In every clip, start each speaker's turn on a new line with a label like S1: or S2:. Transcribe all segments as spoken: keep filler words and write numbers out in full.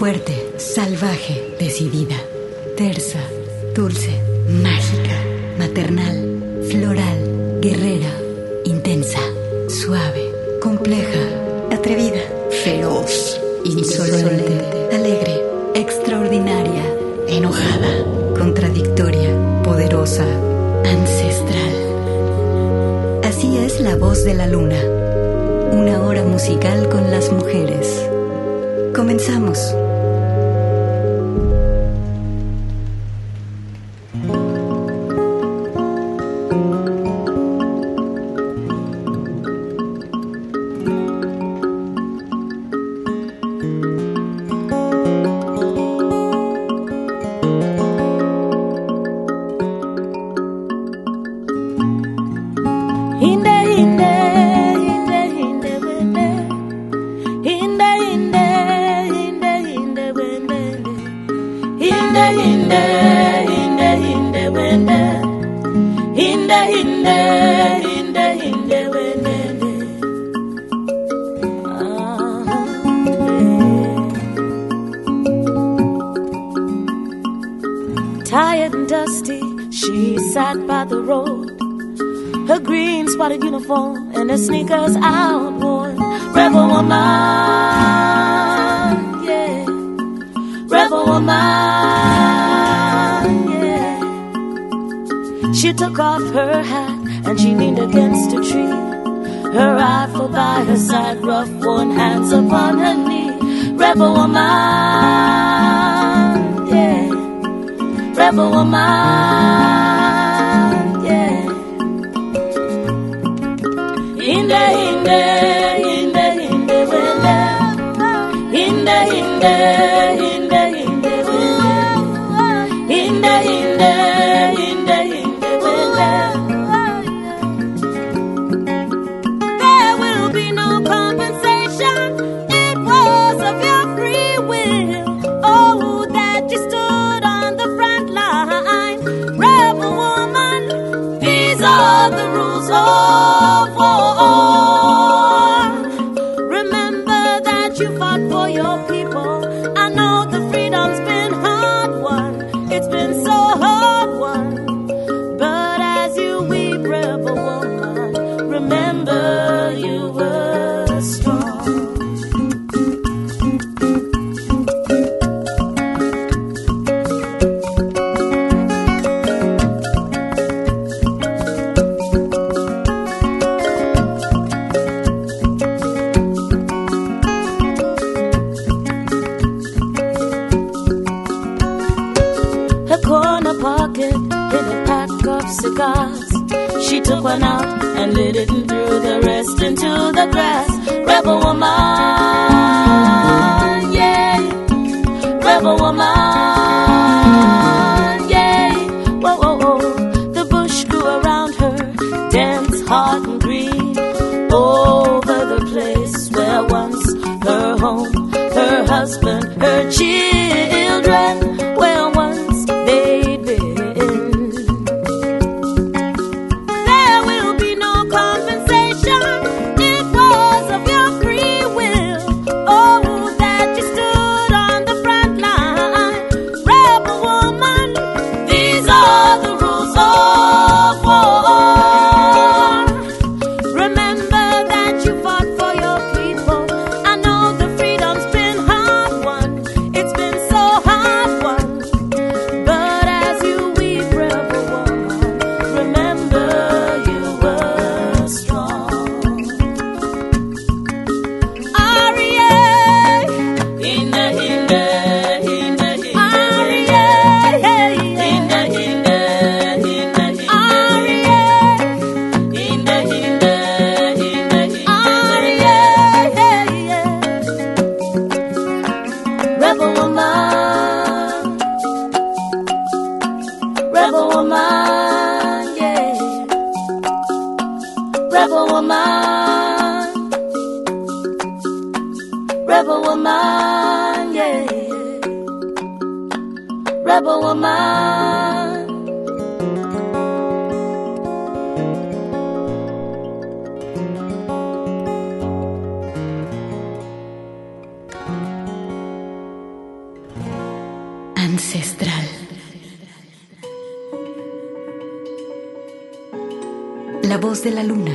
S1: Fuerte, salvaje, decidida, tersa, dulce, mágica, maternal, floral, guerrera, intensa, suave, compleja, atrevida, feroz, insolente, alegre, extraordinaria, enojada, contradictoria, poderosa, ancestral. Así es la voz de la luna. Una hora musical con las mujeres. Comenzamos.
S2: Tired and dusty, she sat by the road, her green spotted uniform and her sneakers outworn. Rebel woman, yeah, rebel woman, yeah. She took off her hat and she leaned against a tree, her rifle by her side, rough worn hands upon her knee. Rebel woman, yeah, rebel woman, yeah. Inde, inde, inde, inde, wele. Inde, inde, inde, inde, wele. Inde, inde, inde, inde, wele. There will be no compensation. It was of your free will. Oh, that you stood on the front line. Rebel woman, these are the rules of war. Remember that you fought for your people. I know the freedom's been hard won. It's been so hard won. But as you weep, rebel woman, remember you were strong. Her corner pocket hid a pack of cigars. She took one out and lit it and threw the rest into the grass. Rebel woman, yeah, rebel woman, yeah. Whoa, whoa, whoa. The bush grew around her, dense, hard and green, over the place where once her home, her husband, her children, where once they'd been. There will be no compensation. It was of your free will. Oh, that you stood on the front line. Rebel woman, these are the rules of war. Remember that you fought for your people. I know the freedom's been hard won. It's been so hard won. But as you weep, rebel woman, remember you were strong. Arie, inde, inde, inde, inde. Arie, inde, inde, inde, inde. Arie, inde, inde, inde, inde. Arie, rebel woman, rebel woman, yeah, rebel woman, rebel woman, yeah, rebel woman.
S1: ancestral. La voz de la luna.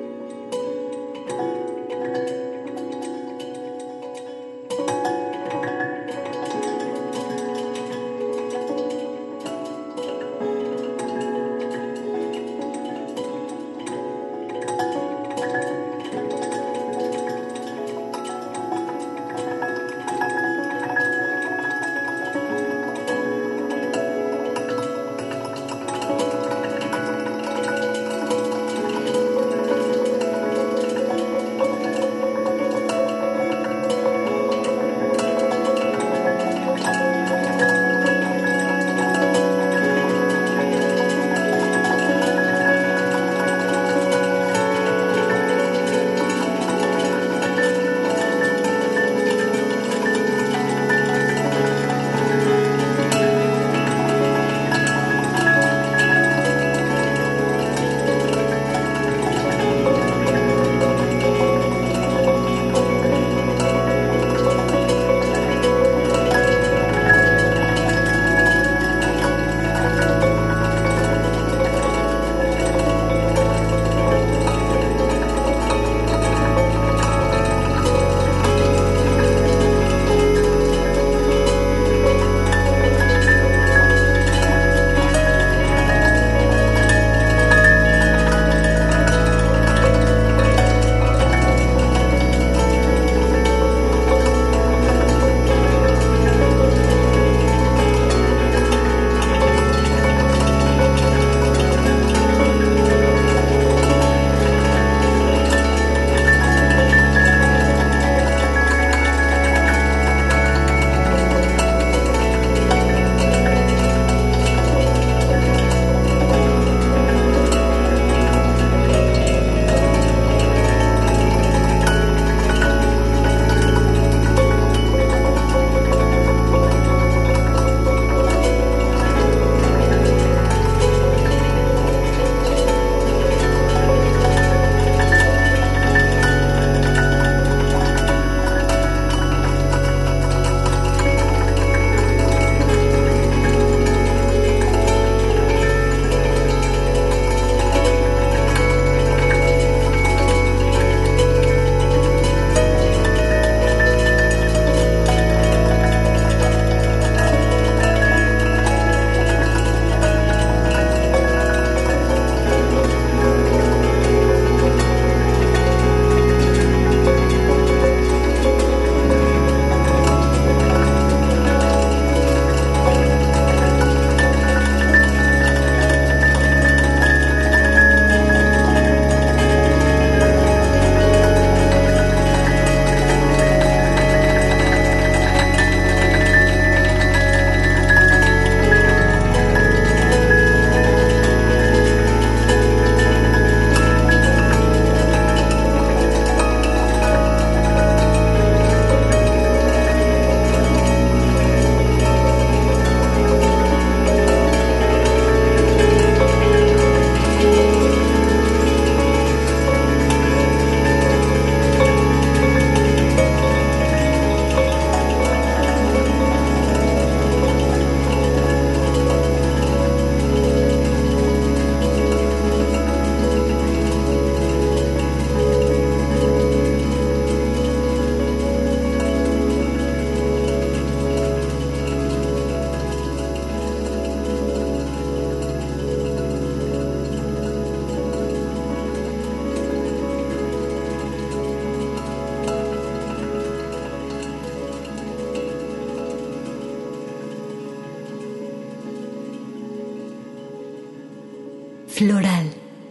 S1: Floral,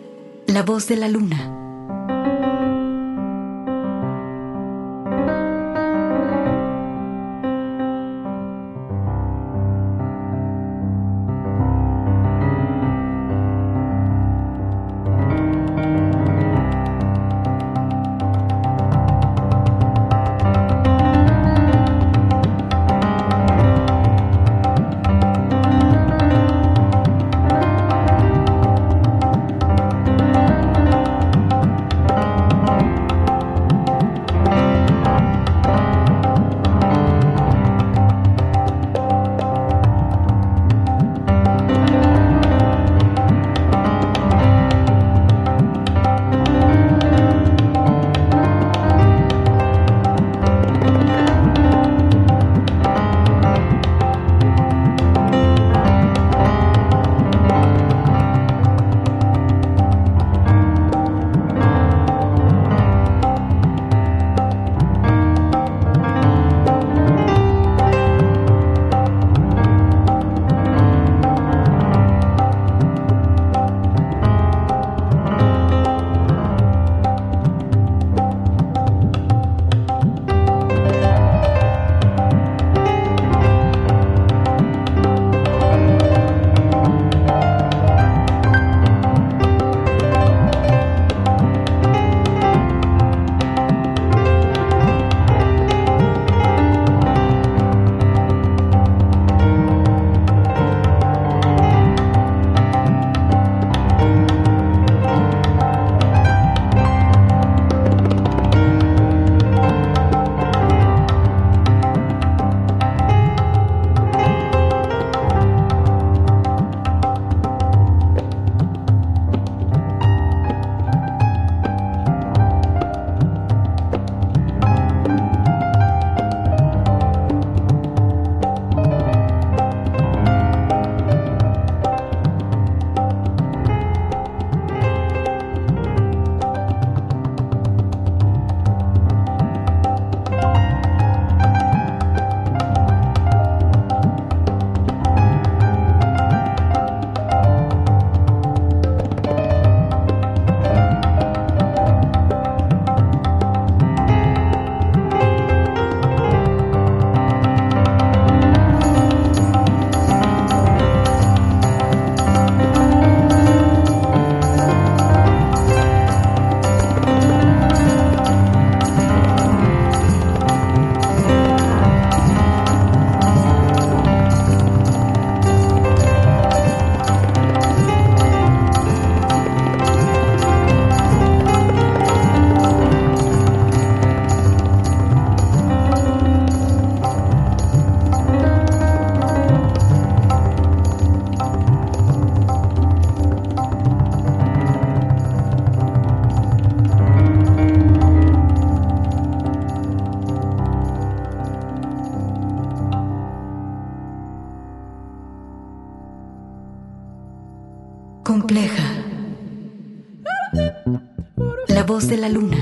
S1: la voz de la luna. La voz de la luna.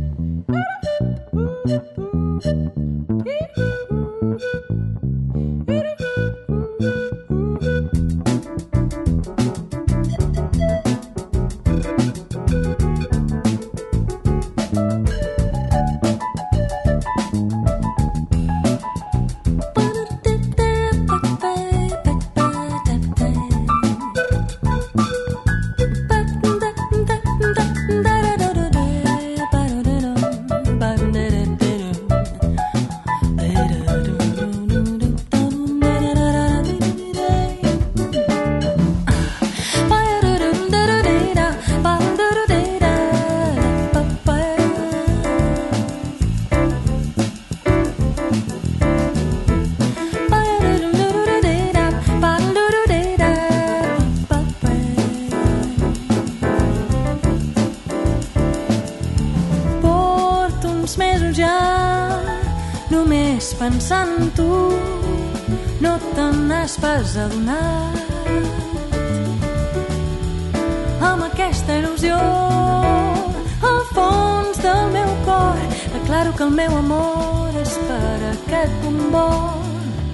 S3: Pensant en tu, no te n'has pas adonat. Amb aquesta il·lusió al fons del meu cor declaro que el meu amor és per aquest bombon.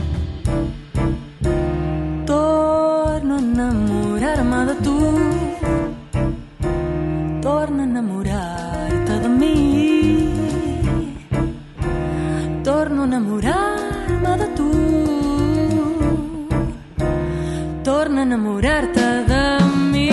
S3: Torno a enamorar-me de tu, torna a enamorar-te de mi. Torno a enamorar-me de tu, torna a enamorar-te de mi.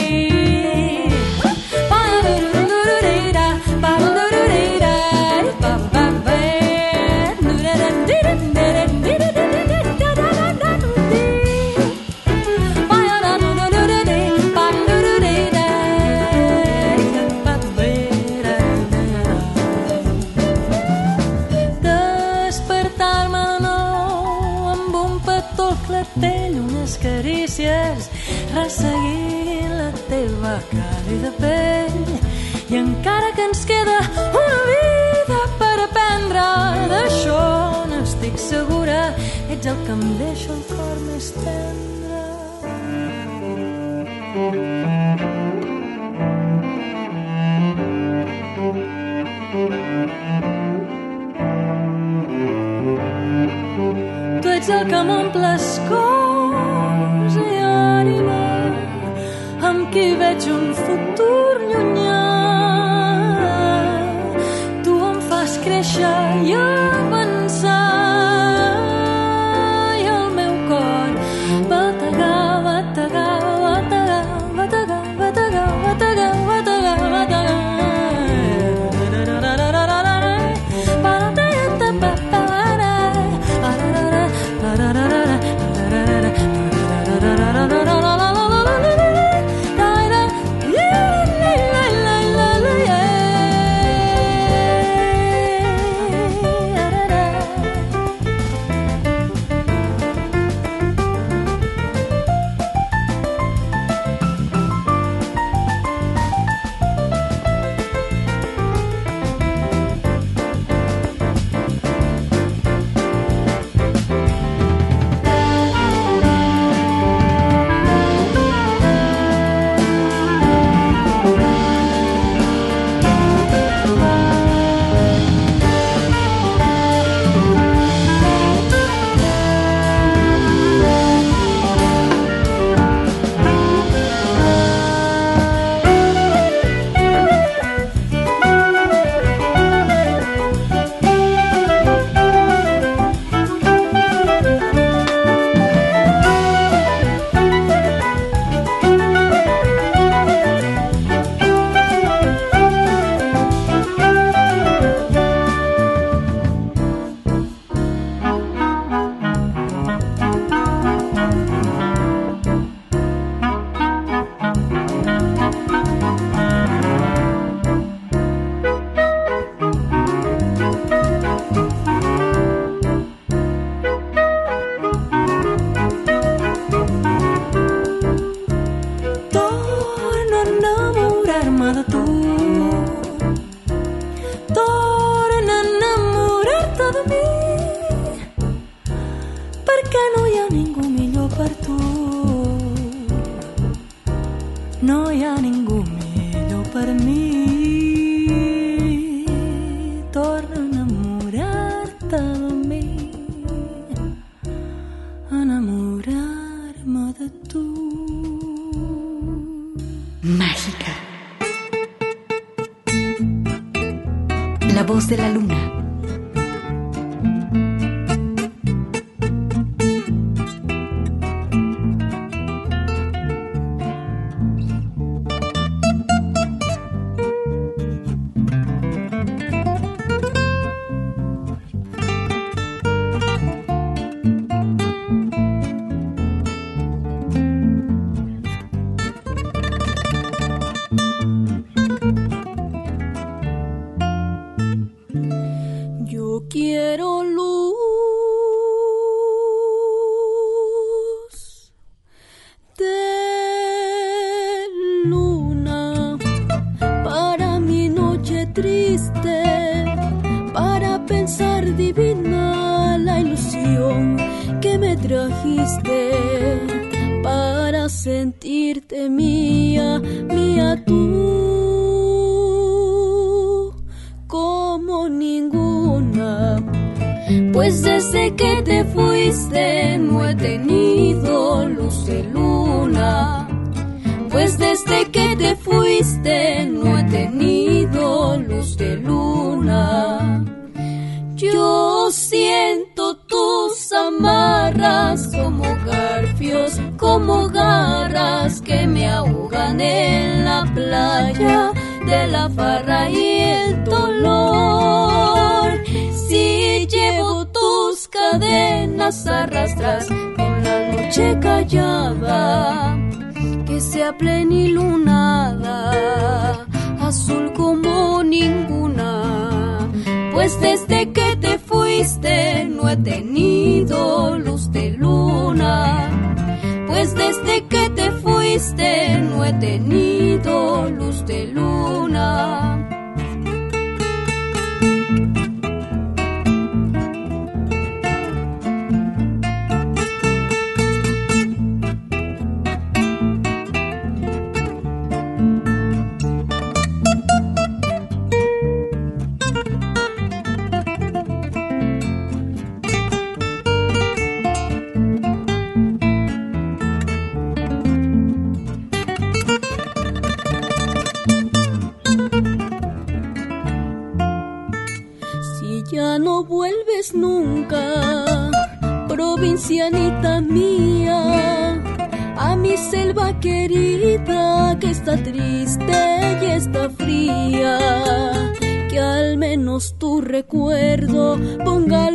S3: Resseguint la teva càlida pell i encara que ens queda una vida per aprendre, d'això n'estic segura, ets el que em deixa el cor més tendre. Tu ets el que m'omples cos i ànima, amb qui veig un futur llunyà. Tu em fas créixer i avançar i el meu cor bategar, bategar, bategar, bategar, bategar, bategar, bategar, bategar. Da torna a enamorar-te de mi, enamorar-me de tu.
S1: Mágica. La voz de la luna.
S2: Quiero luz de luna para mi noche triste, para pensar divina la ilusión que me trajiste, para sentirte mía, mía tú, como ninguna. Pues desde que te fuiste no he tenido luz de luna. Pues desde que te fuiste no he tenido luz de luna. Yo siento tus amarras como garfios, como garras que me ahogan en la playa de la farra y el dolor. Si llevo tus cadenas arrastras en la noche callada, que sea plenilunada, azul como ninguna. Pues desde que te fuiste no he tenido luz de luna. Pues desde que te fuiste no he tenido luz de luna. Ya no vuelves nunca, provincianita mía, a mi selva querida que está triste y está fría. Que al menos tu recuerdo ponga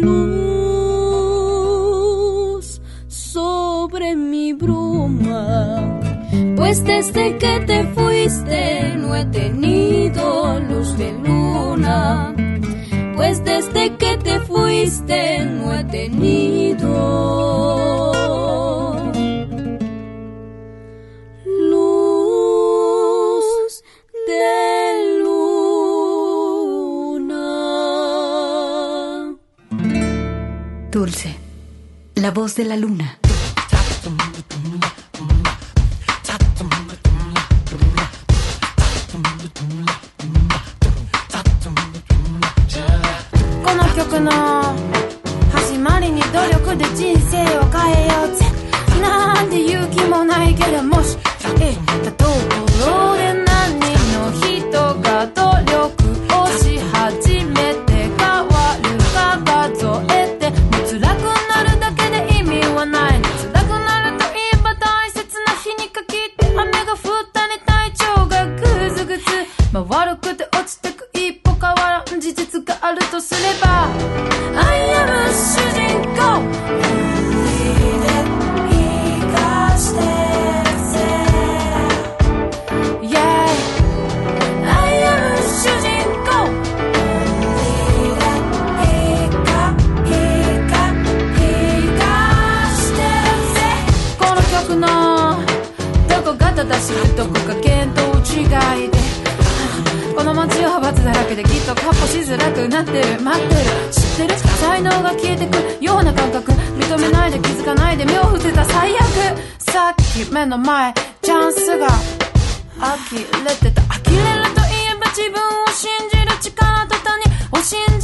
S2: luz sobre mi bruma. Pues desde que te fuiste no he tenido luz de luna. Pues desde que te fuiste no he tenido luz de luna.
S1: Dulce, la voz de la luna.
S4: 曲の始まりに努力で人生を変えようぜなんて勇気もないけどもしえたところで何人の人が努力をし始めて変わるか数えてもう辛くなるだけで意味はない辛くなるといえば大切な日に限って雨が降ったり体調がグズグズまあ悪くて落ちてく一歩変わらん事実があるとすれば I am 主人公正しいどこか見当違いでこの街は罰だらけできっとカッポしづらくなってる待ってる知ってる才能が消えてくような感覚認めないで気づかないで目を伏せた最悪さっき目の前チャンスが呆れてた呆れるといえば自分を信じる力と他人を信じ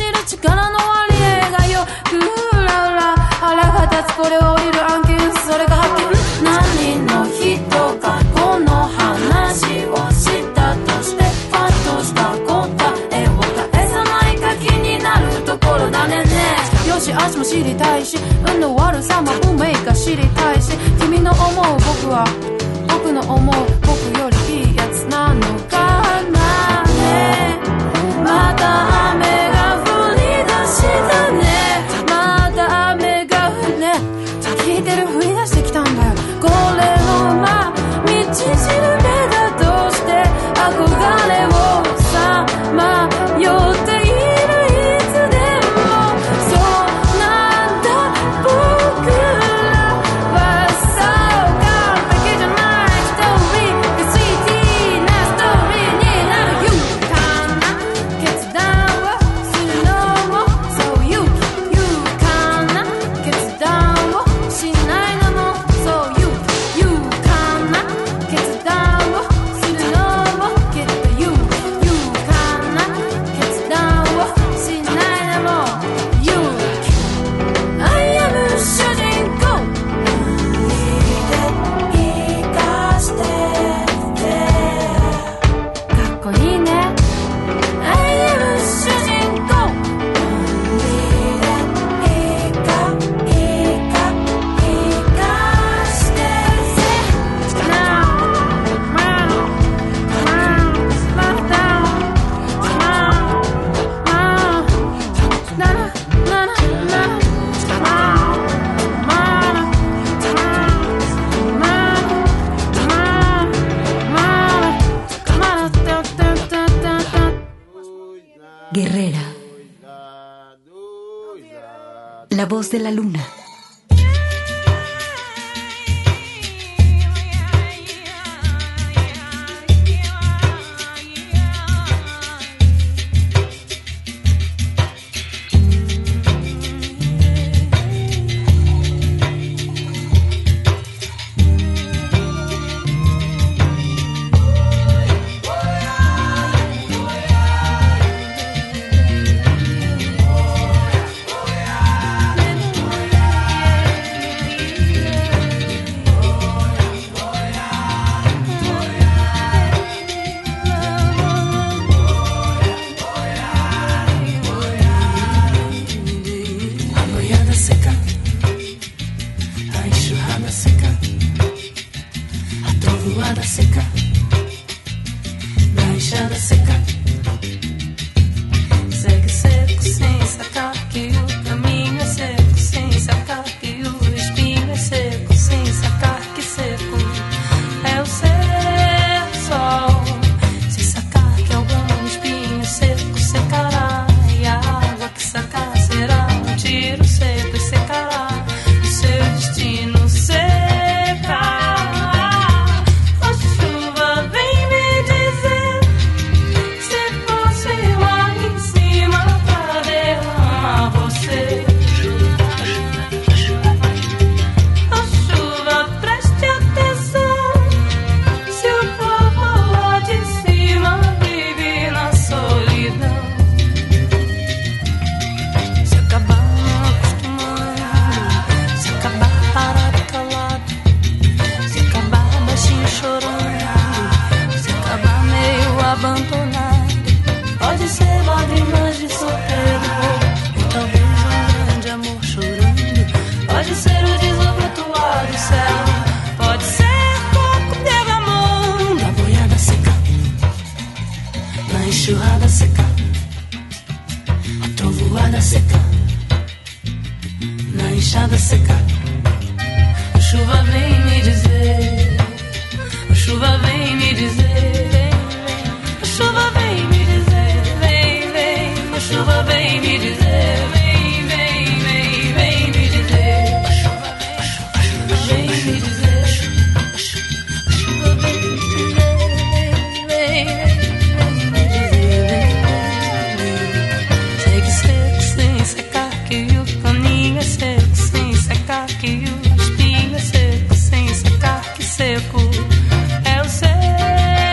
S4: し足も知りたいし運の悪さも運命か知りたいし君の思う僕は僕の思う僕よりいいやつなのかなねまた雨が降り出したねまた雨が降るね聞いてる降り出してきたんだよこれのま道しるべだとして憧れをさまよっているいつでもそうなんだ僕らはそう完璧じゃないストーリーがスイーティーなストーリーになる勇敢な決断をするのもそう勇気勇敢な決断をしないのもそう勇気勇敢な決断をするのもきっと勇気勇敢な決断をしないのも勇気 I am 主人公生かしてかっこいいね I am 主人公生か生か生かして
S1: Guerrera. La voz de la luna.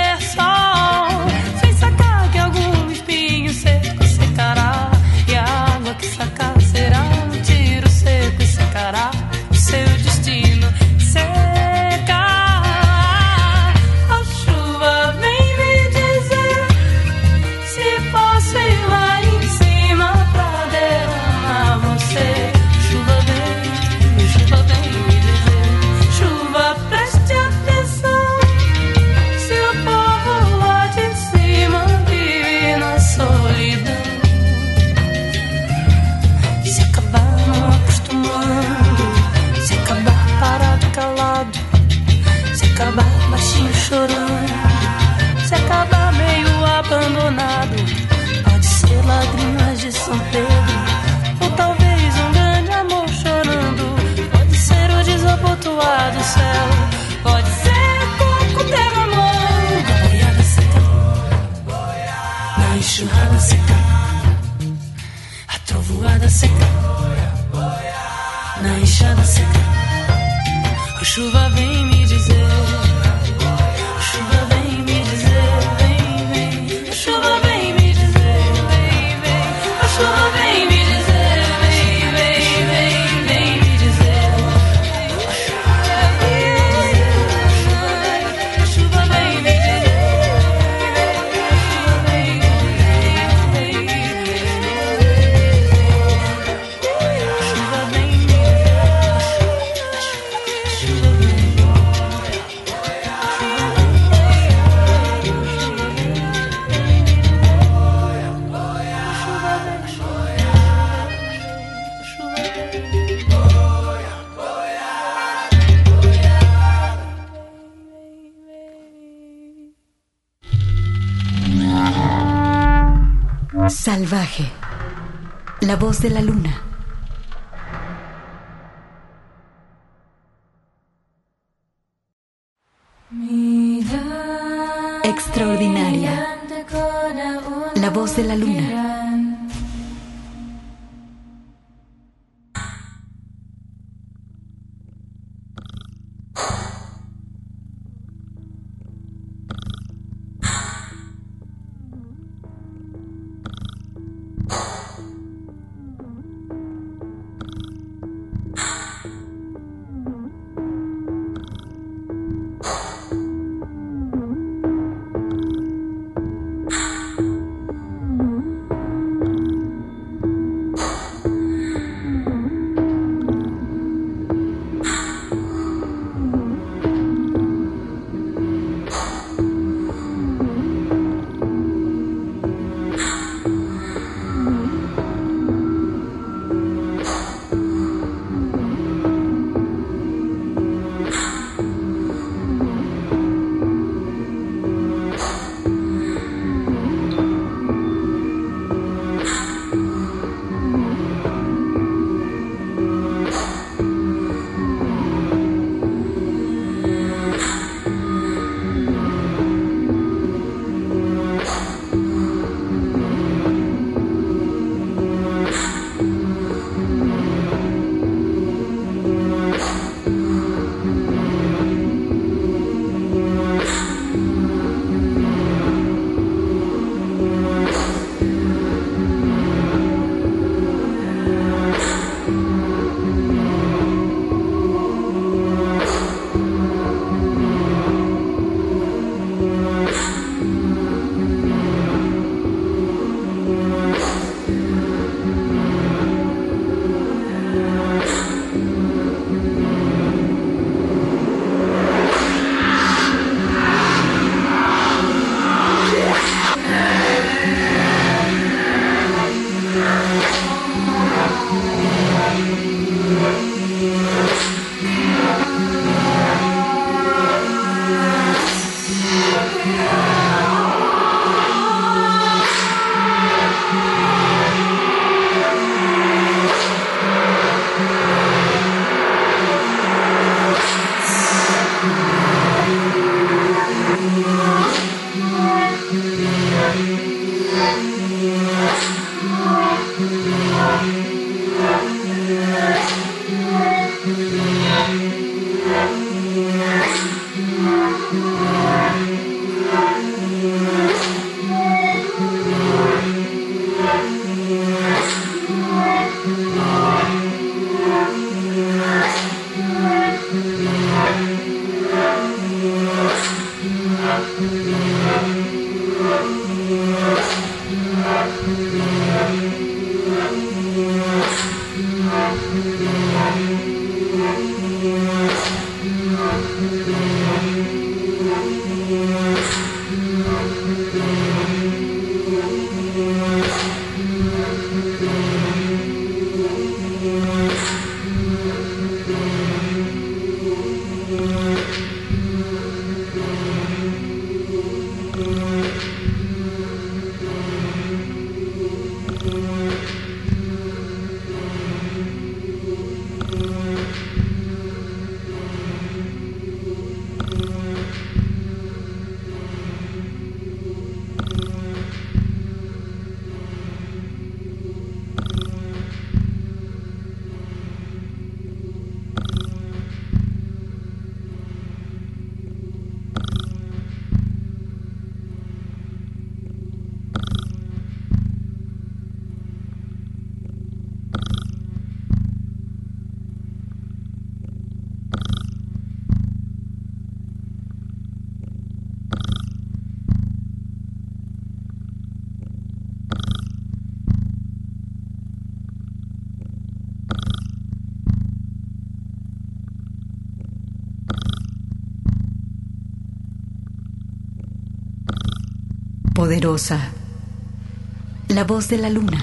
S3: Sem sacar que algum espinho seco secará e a chuvada seca, na enxada seca, a chuva vem me dizer, a chuva vem me dizer, vem, vem, a chuva vem me dizer, vem, vem, a chuva vem me dizer, vem, vem, vem, vem me dizer, a chuva vem me dizer.
S1: Salvaje, la voz de la luna. Extraordinaria, la voz de la luna. poderosa. La voz de la luna.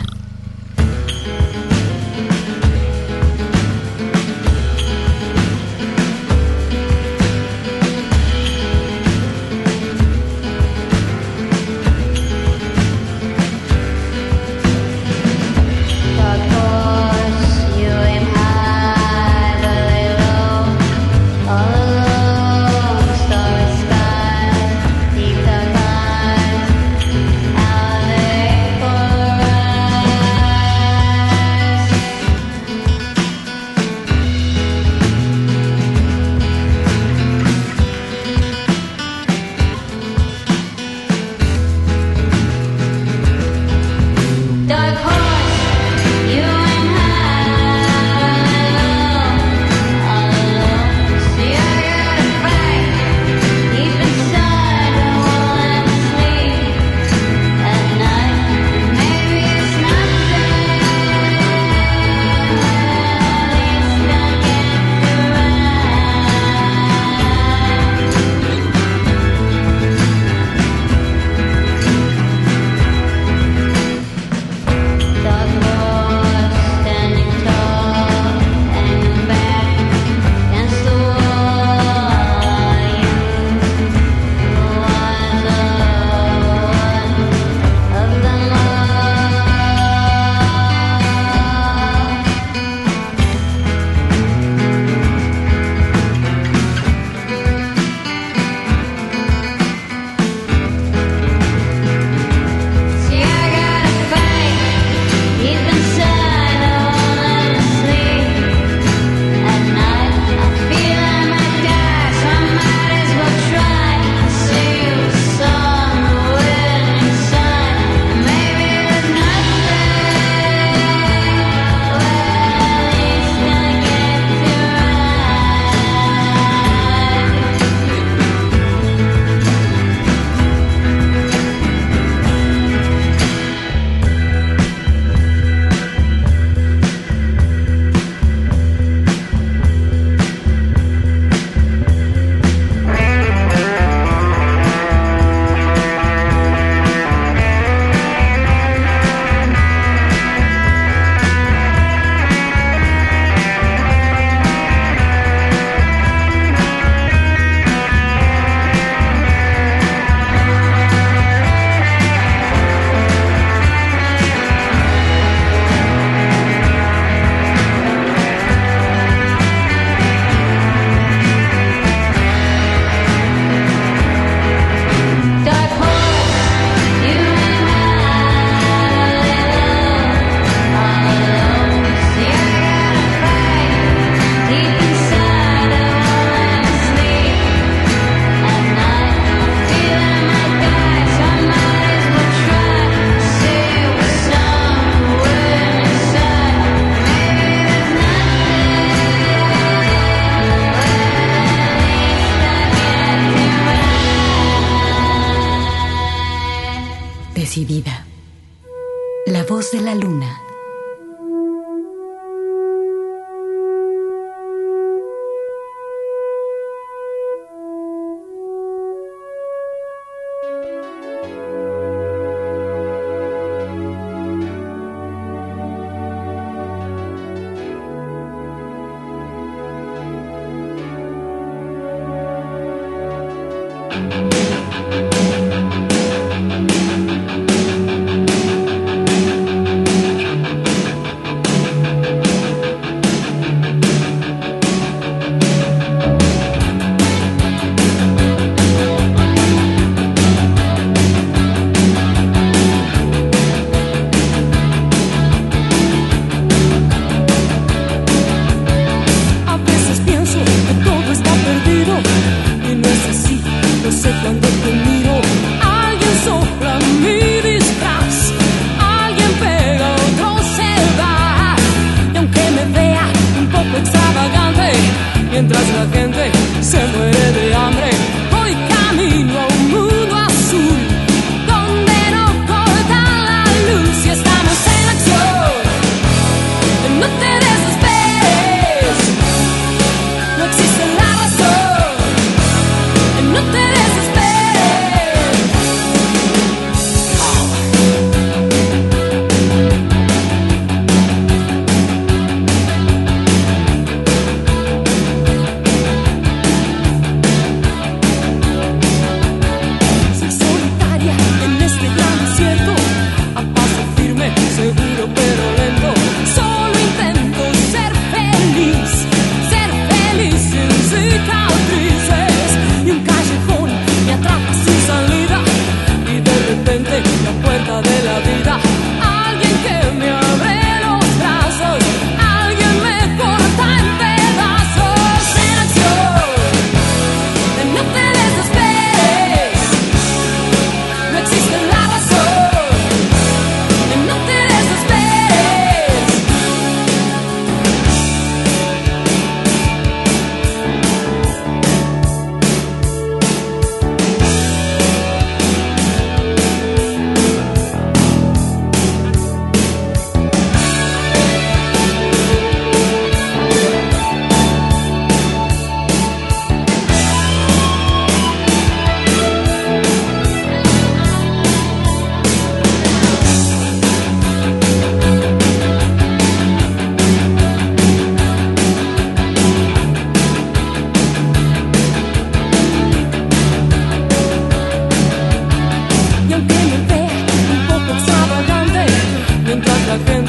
S5: All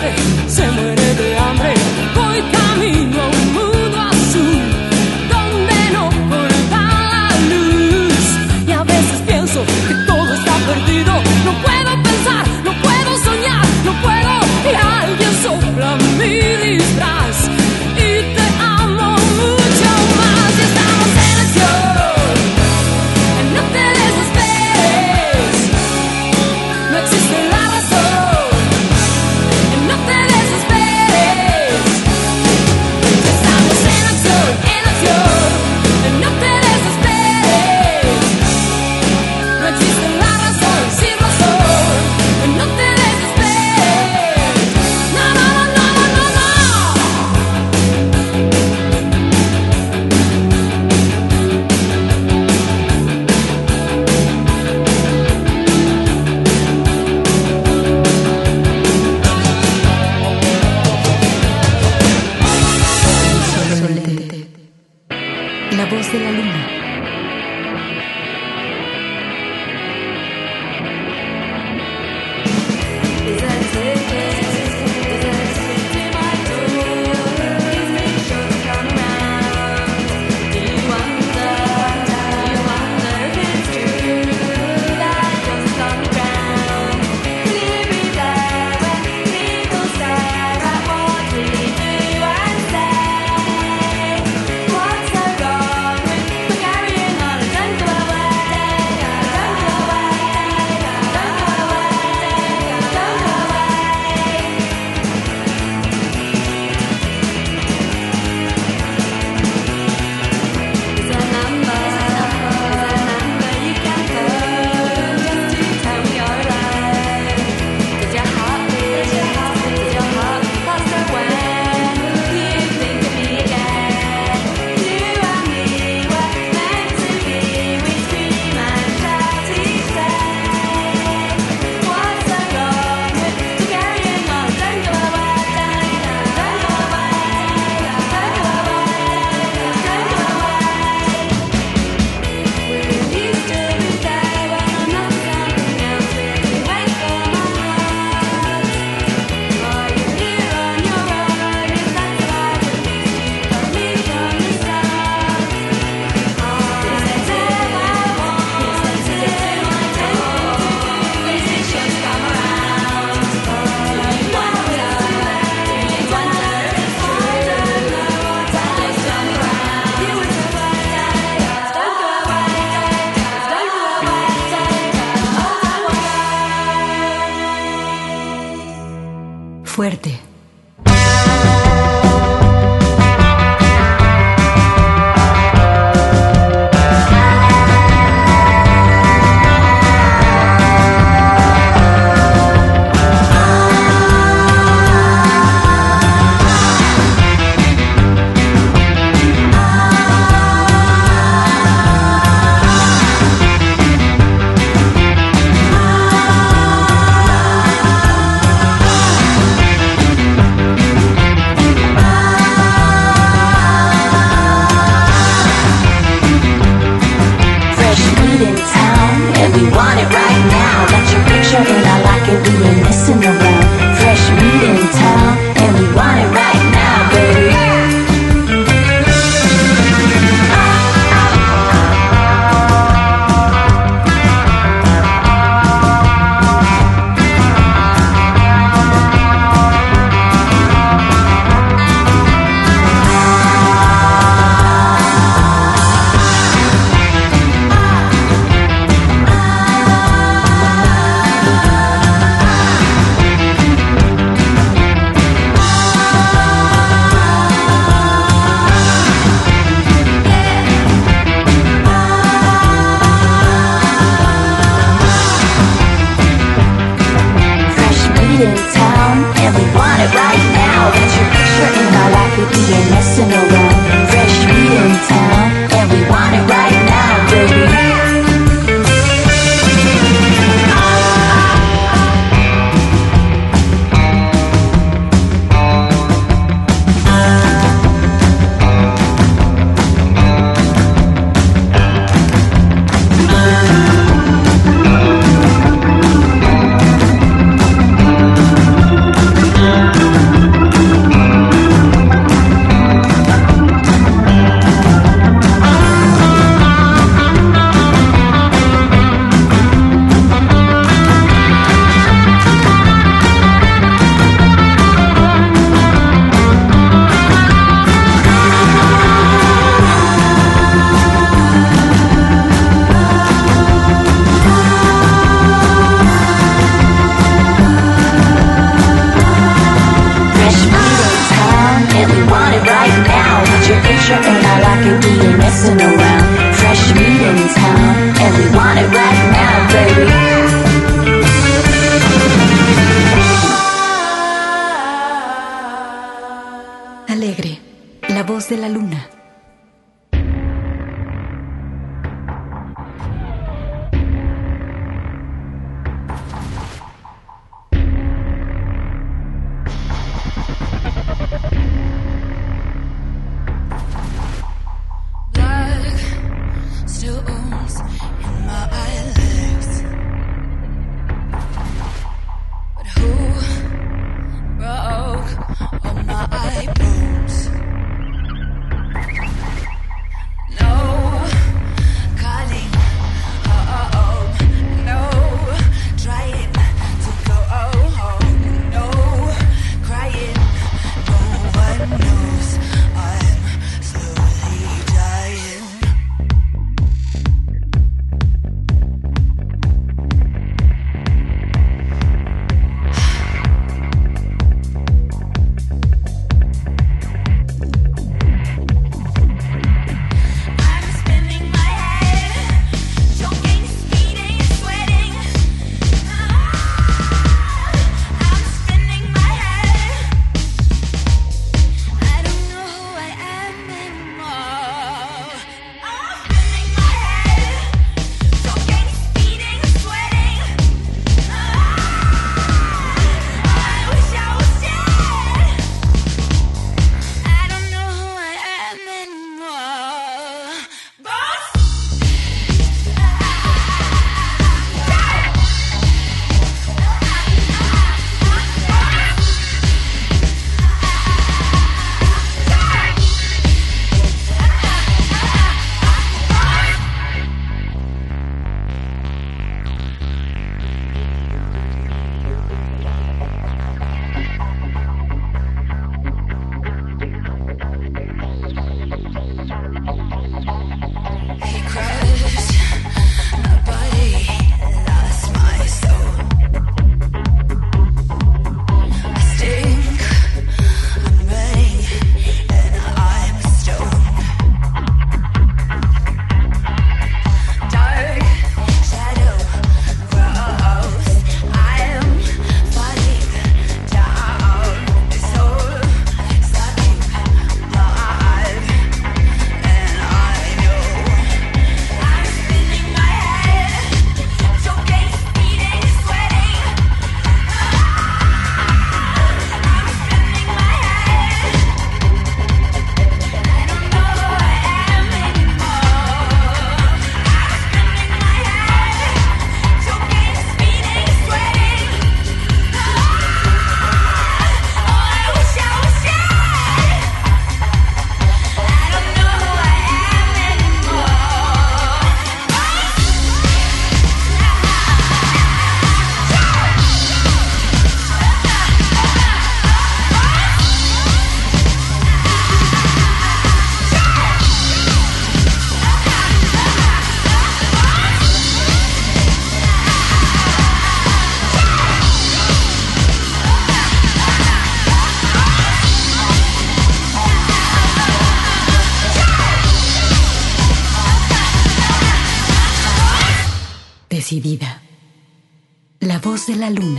S3: gente se muere de hambre. Voy camino a un mundo azul donde no corta la luz. Y a veces pienso que todo está perdido. No puedo pensar, no puedo soñar, no puedo. Y alguien sopla mi disfraz y te amo mucho más. Y estamos en acción. No te desesperes. No existe la razón. No te desesperes. Estamos en acción, en acción. No te desesperes. No existe la razón, sin razón. No te desesperes. No, no, no, no, no, no.
S1: Solete. La voz de la luna. Fuerte. alegre, la voz de la luna. Decidida. La voz de la luna.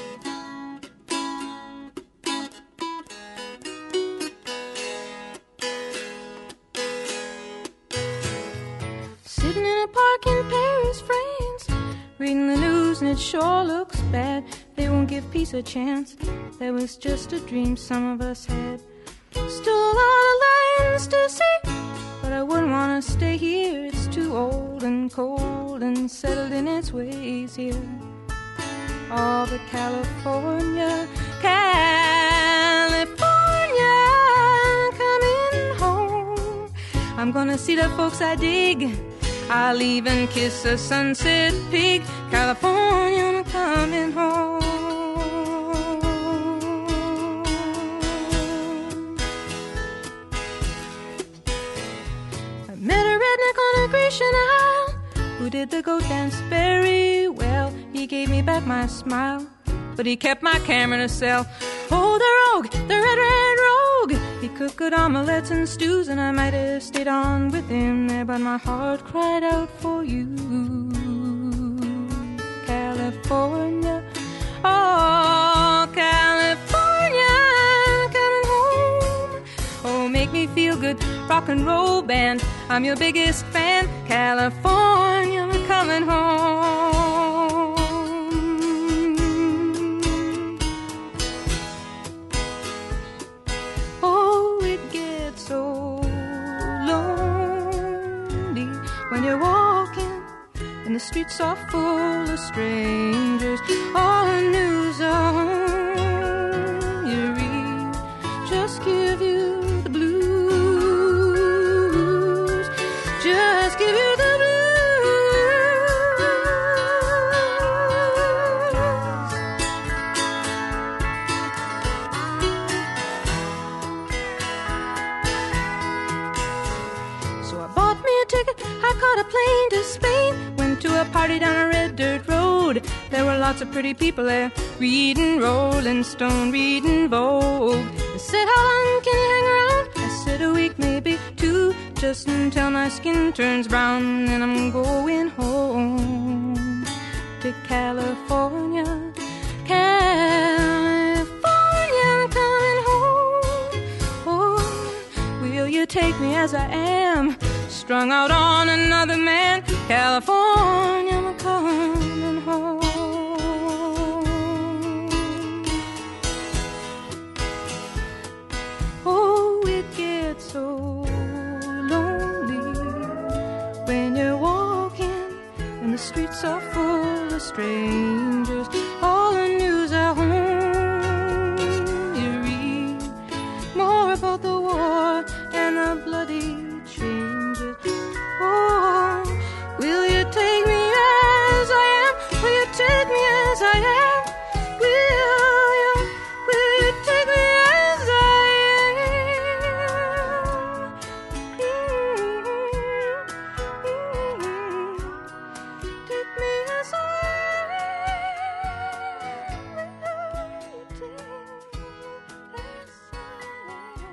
S3: Sitting in a park in Paris, France, reading the news and it sure looks bad. They won't give peace a chance. That was just a dream some of us had. Still a lot of lands to see, but I wouldn't want to stay here. It's too old and cold and settled in its ways here. Oh, but California, California, coming home. I'm gonna see the folks I dig. I'll even kiss a sunset pig. California, I'm coming home. I met a redneck on a Grecian Isle who did the goat dance very well. He gave me back my smile, but he kept my camera in a cell. Oh, the rogue, the red, red rogue. He cooked good omelets and stews, and I might have stayed on with him there, but my heart cried out for you, California. Oh, California, coming home. make me feel good. Rock and roll band, I'm your biggest fan. California, I'm coming home. Oh, it gets so lonely when you're walking and the streets are full of strangers. All the news are home you read just give you the blues. Just give you the blues. So I bought me a ticket, I caught a plane to Spain. Went to a party down a red dirt road. There were lots of pretty people there, reading Rolling Stone, reading Vogue. They said, how long can you hang around? I said, a week, maybe two, just until my skin turns brown. And I'm going home to California. California, I'm coming home. Oh, will you take me as I am, strung out on another man? California, I'm coming home. Oh, it gets so lonely when you're walking and the streets are full of strangers. All the news at home you read more about the war and the bloody changes. Oh, will you take me as I am? Will you take me as I am? Will you, will you take me as I am? Mm-hmm. Take me as I am. Will you take me as I am?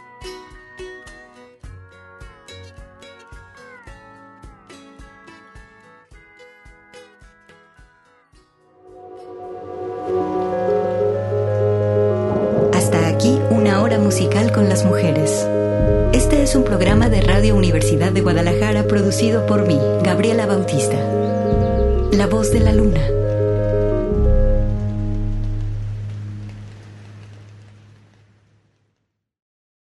S1: Hasta aquí una hora musical con las mujeres. Este es un programa de Radio Universidad de Guadalajara producido por mí, Gabriela Bautista. La voz de la luna.